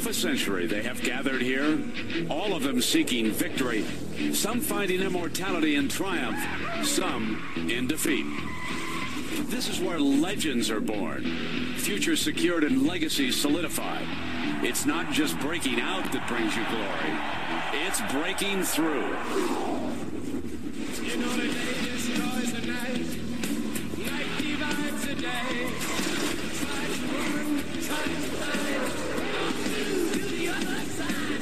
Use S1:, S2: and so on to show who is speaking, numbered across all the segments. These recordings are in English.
S1: half a century they have gathered here, all of them seeking victory, some finding immortality and triumph, some in defeat. This is where legends are born, futures secured and legacies solidified. It's not just breaking out that brings you glory, it's breaking through.
S2: You know the day destroys the night, night divides the day. Try to run, try to fight, to the other side,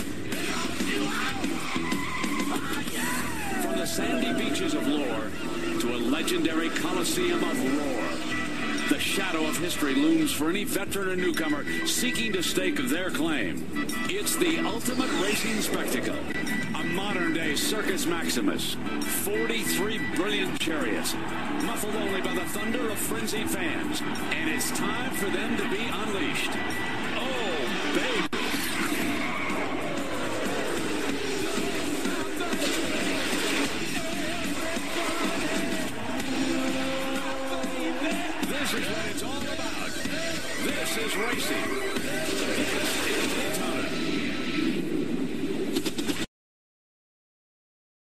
S2: oh yeah!
S1: From the sandy beaches of lore to a legendary Colosseum of roar, the shadow of history looms for any veteran or newcomer seeking to stake their claim. It's the ultimate racing spectacle. A modern-day Circus Maximus. 43 brilliant chariots, muffled only by the thunder of frenzied fans. And it's time for them to be unleashed. Oh, baby. This is what it's all about. This is racing.